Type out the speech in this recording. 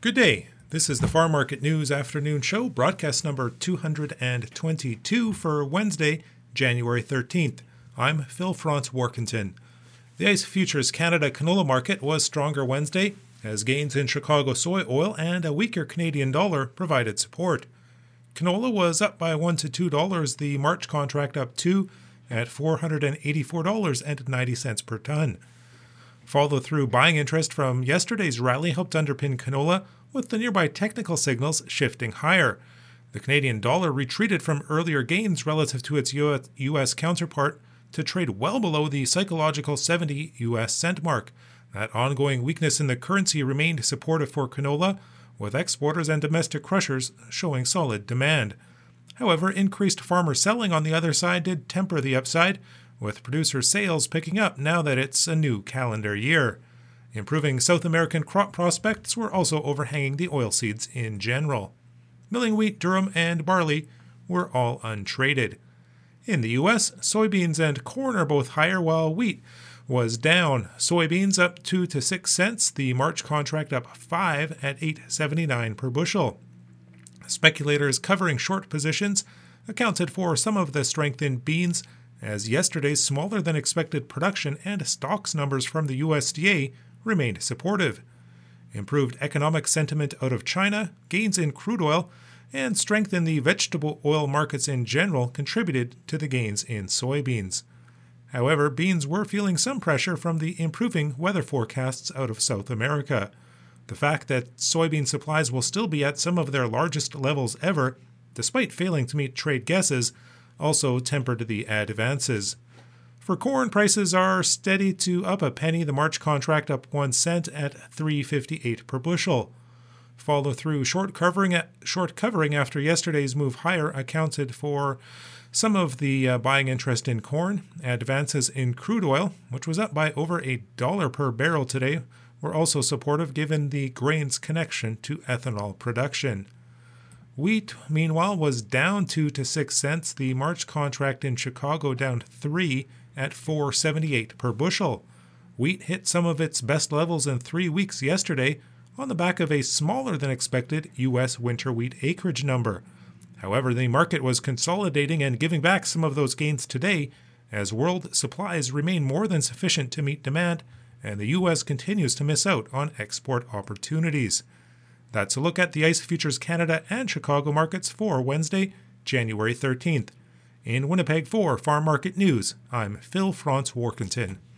Good day. This is the Farm Market News Afternoon Show, broadcast number 222 for Wednesday, January 13th. I'm Phil Franz Warkentin. The ICE Futures Canada canola market was stronger Wednesday, as gains in Chicago soy oil and a weaker Canadian dollar provided support. Canola was up by $1 to $2, the March contract up $2 at $484.90 per ton. Follow-through buying interest from yesterday's rally helped underpin canola, with the nearby technical signals shifting higher. The Canadian dollar retreated from earlier gains relative to its U.S. counterpart to trade well below the psychological 70 U.S. cent mark. That ongoing weakness in the currency remained supportive for canola, with exporters and domestic crushers showing solid demand. However, increased farmer selling on the other side did temper the upside, with producer sales picking up now that it's a new calendar year. Improving South American crop prospects were also overhanging the oilseeds in general. Milling wheat, durum, and barley were all untraded. In the U.S., soybeans and corn are both higher, while wheat was down. Soybeans up 2 to 6 cents, the March contract up 5 at $8.79 per bushel. Speculators covering short positions accounted for some of the strength in beans, as yesterday's smaller-than-expected production and stocks numbers from the USDA remained supportive. Improved economic sentiment out of China, gains in crude oil, and strength in the vegetable oil markets in general contributed to the gains in soybeans. However, beans were feeling some pressure from the improving weather forecasts out of South America. The fact that soybean supplies will still be at some of their largest levels ever, despite failing to meet trade guesses, also tempered the advances. For corn, prices are steady to up a penny, the March contract up 1 cent at $3.58 per bushel. Follow-through short covering after yesterday's move higher accounted for some of the buying interest in corn. Advances in crude oil, which was up by over $1 per barrel today, were also supportive given the grain's connection to ethanol production. Wheat, meanwhile, was down 2 to 6 cents, the March contract in Chicago down 3 at $4.78 per bushel. Wheat hit some of its best levels in 3 weeks yesterday on the back of a smaller-than-expected U.S. winter wheat acreage number. However, the market was consolidating and giving back some of those gains today, as world supplies remain more than sufficient to meet demand, and the U.S. continues to miss out on export opportunities. That's a look at the ICE Futures Canada and Chicago markets for Wednesday, January 13th. In Winnipeg for Farm Market News, I'm Phil Franz Warkentin.